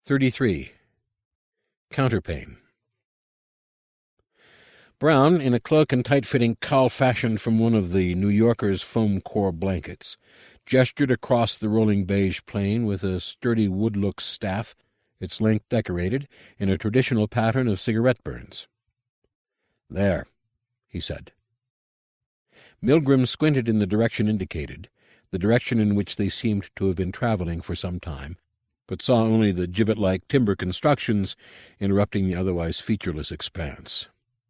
33. Counterpane. Brown, in a cloak and tight-fitting cowl fashioned from one of the New Yorker's foam core blankets, gestured across the rolling beige plain with a sturdy wood-look staff, its length decorated in a traditional pattern of cigarette burns. "There," he said. Milgrim squinted in the direction indicated, the direction in which they seemed to have been traveling for some time, but saw only the gibbet-like timber constructions interrupting the otherwise featureless expanse.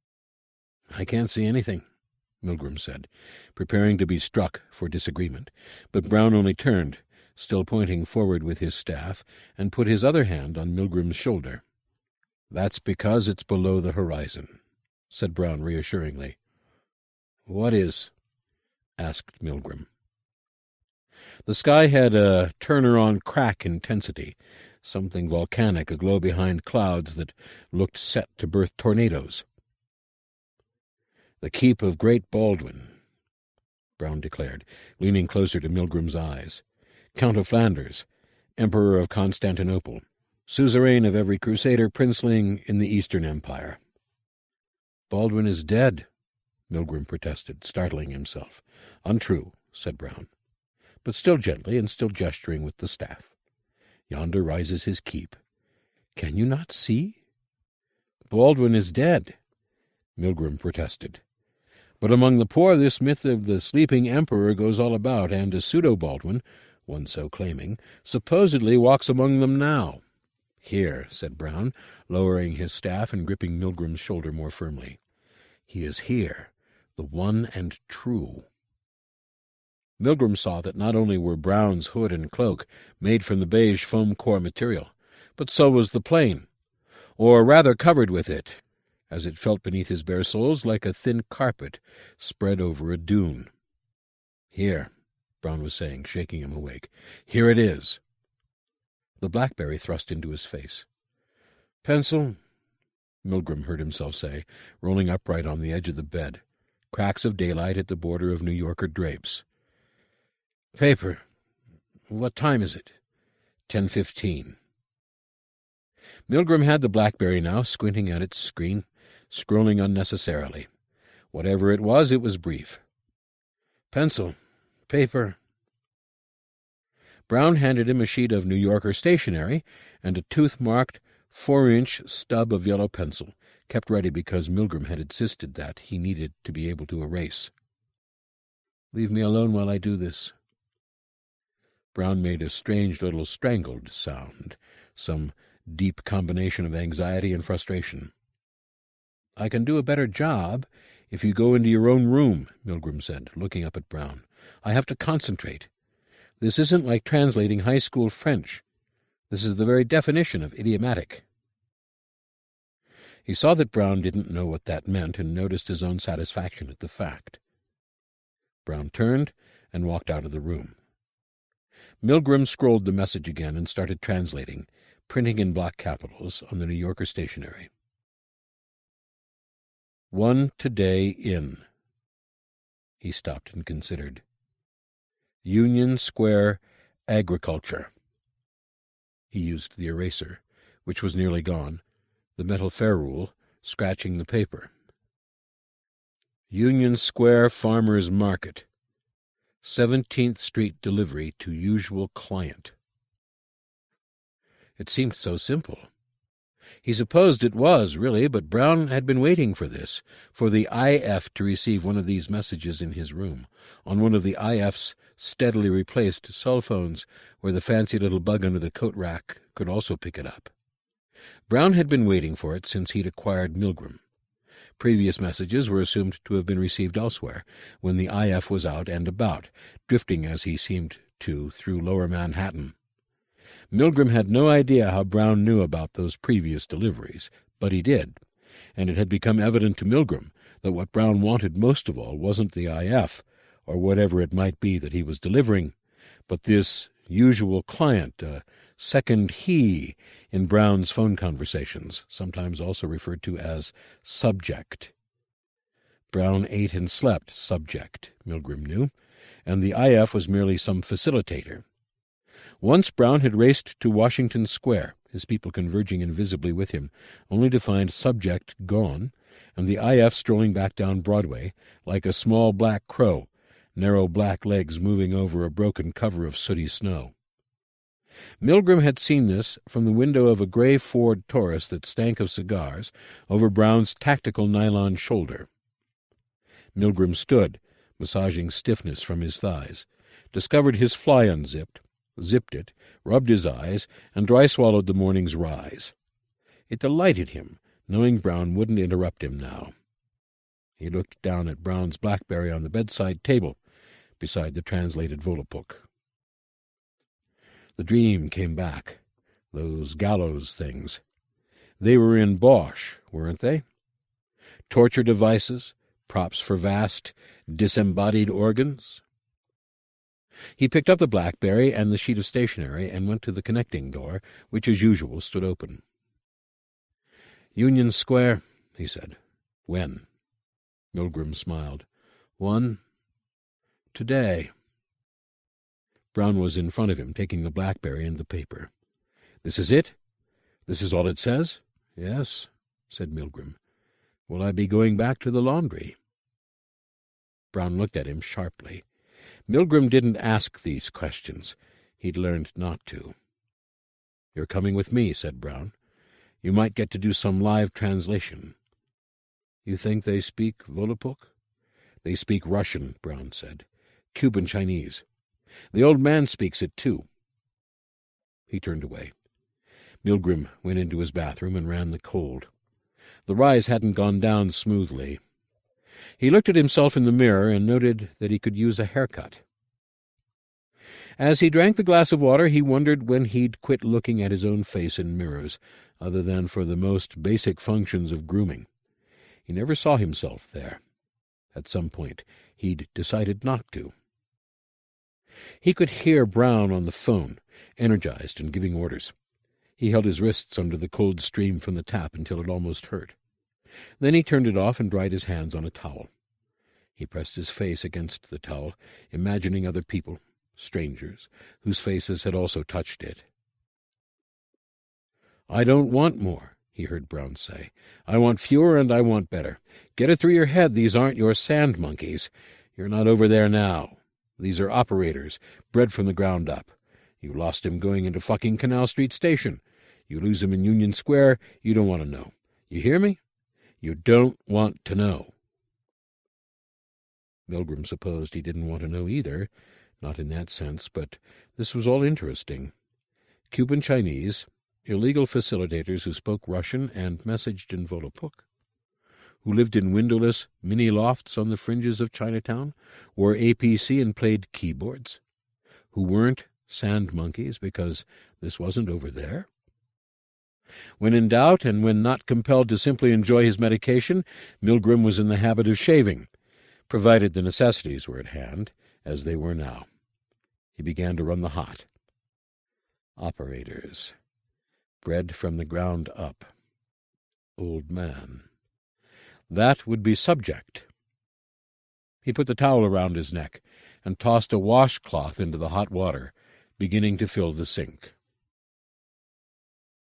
"I can't see anything," Milgrim said, preparing to be struck for disagreement, but Brown only turned, still pointing forward with his staff, and put his other hand on Milgrim's shoulder. "That's because it's below the horizon," said Brown reassuringly. "What is?" asked Milgrim. The sky had a turner-on crack intensity, something volcanic aglow behind clouds that looked set to birth tornadoes. "The keep of Great Baldwin," Brown declared, leaning closer to Milgrim's eyes. "Count of Flanders, Emperor of Constantinople, suzerain of every crusader princeling in the Eastern Empire." "Baldwin is dead," Milgrim protested, startling himself. "Untrue," said Brown, but still gently and still gesturing with the staff. "Yonder rises his keep. Can you not see?" "Baldwin is dead," Milgrim protested. "But among the poor this myth of the sleeping emperor goes all about, and a pseudo-Baldwin, one so claiming, supposedly walks among them now." "Here," said Brown, lowering his staff and gripping Milgrim's shoulder more firmly. "He is here, the one and true." Milgrim saw that not only were Brown's hood and cloak made from the beige foam core material, but so was the plane, or rather covered with it, as it felt beneath his bare soles like a thin carpet spread over a dune. "Here," Brown was saying, shaking him awake. "Here it is." The blackberry thrust into his face. "Pencil," Milgrim heard himself say, rolling upright on the edge of the bed, cracks of daylight at the border of New Yorker drapes. "Paper. What time is it?" 10:15. Milgrim had the blackberry now, squinting at its screen, scrolling unnecessarily. Whatever it was brief. "Pencil. Paper." Brown handed him a sheet of New Yorker stationery and a tooth-marked 4-inch stub of yellow pencil, kept ready because Milgrim had insisted that he needed to be able to erase. "Leave me alone while I do this." Brown made a strange little strangled sound, some deep combination of anxiety and frustration. "I can do a better job if you go into your own room," Milgrim said, looking up at Brown. "I have to concentrate. This isn't like translating high school French. This is the very definition of idiomatic." He saw that Brown didn't know what that meant and noticed his own satisfaction at the fact. Brown turned and walked out of the room. Milgrim scrolled the message again and started translating, printing in block capitals on the New Yorker stationery. "1 Today Inn." He stopped and considered. "Union Square Agriculture." He used the eraser, which was nearly gone, the metal ferrule scratching the paper. "Union Square Farmers Market. 17th Street delivery to usual client." It seemed so simple. He supposed it was, really, but Brown had been waiting for this, for the IF to receive one of these messages in his room, on one of the IF's steadily replaced cell phones, where the fancy little bug under the coat rack could also pick it up. Brown had been waiting for it since he'd acquired Milgrim. Previous messages were assumed to have been received elsewhere, when the IF was out and about, drifting as he seemed to through lower Manhattan. Milgrim had no idea how Brown knew about those previous deliveries, but he did, and it had become evident to Milgrim that what Brown wanted most of all wasn't the IF, or whatever it might be that he was delivering, but this usual client, a second he in Brown's phone conversations, sometimes also referred to as subject. Brown ate and slept subject, Milgrim knew, and the IF was merely some facilitator. Once Brown had raced to Washington Square, his people converging invisibly with him, only to find Subject gone, and the IF strolling back down Broadway, like a small black crow, narrow black legs moving over a broken cover of sooty snow. Milgrim had seen this from the window of a gray Ford Taurus that stank of cigars over Brown's tactical nylon shoulder. Milgrim stood, massaging stiffness from his thighs, discovered his fly unzipped, zipped it, rubbed his eyes, and dry-swallowed the morning's rise. It delighted him, knowing Brown wouldn't interrupt him now. He looked down at Brown's BlackBerry on the bedside table, beside the translated Volapuk. The dream came back, those gallows things. They were in Bosch, weren't they? Torture devices, props for vast, disembodied organs. He picked up the BlackBerry and the sheet of stationery and went to the connecting door, which, as usual, stood open. "Union Square," he said. "When?" Milgrim smiled. "1. Today." Brown was in front of him, taking the BlackBerry and the paper. "This is it? This is all it says?" "Yes," said Milgrim. "Will I be going back to the laundry?" Brown looked at him sharply. Milgrim didn't ask these questions. He'd learned not to. "You're coming with me," said Brown. "You might get to do some live translation." "You think they speak Volapuk?" "They speak Russian," Brown said. "Cuban Chinese. The old man speaks it, too." He turned away. Milgrim went into his bathroom and ran the cold. The rise hadn't gone down smoothly. He looked at himself in the mirror and noted that he could use a haircut. As he drank the glass of water, he wondered when he'd quit looking at his own face in mirrors, other than for the most basic functions of grooming. He never saw himself there. At some point, he'd decided not to. He could hear Brown on the phone, energized and giving orders. He held his wrists under the cold stream from the tap until it almost hurt. Then he turned it off and dried his hands on a towel. He pressed his face against the towel, imagining other people, strangers, whose faces had also touched it. "I don't want more," he heard Brown say. "I want fewer and I want better. Get it through your head these aren't your sand monkeys. You're not over there now. These are operators, bred from the ground up. You lost him going into fucking Canal Street Station. You lose him in Union Square, you don't want to know. You hear me? You don't want to know." Milgrim supposed he didn't want to know either, not in that sense, but this was all interesting. Cuban Chinese, illegal facilitators who spoke Russian and messaged in Volapuk, who lived in windowless mini-lofts on the fringes of Chinatown, wore APC and played keyboards, who weren't sand monkeys because this wasn't over there. When in doubt and when not compelled to simply enjoy his medication, Milgrim was in the habit of shaving, provided the necessities were at hand, as they were now. He began to run the hot. Operators. Bred from the ground up. Old man. That would be Subject. He put the towel around his neck and tossed a washcloth into the hot water, beginning to fill the sink.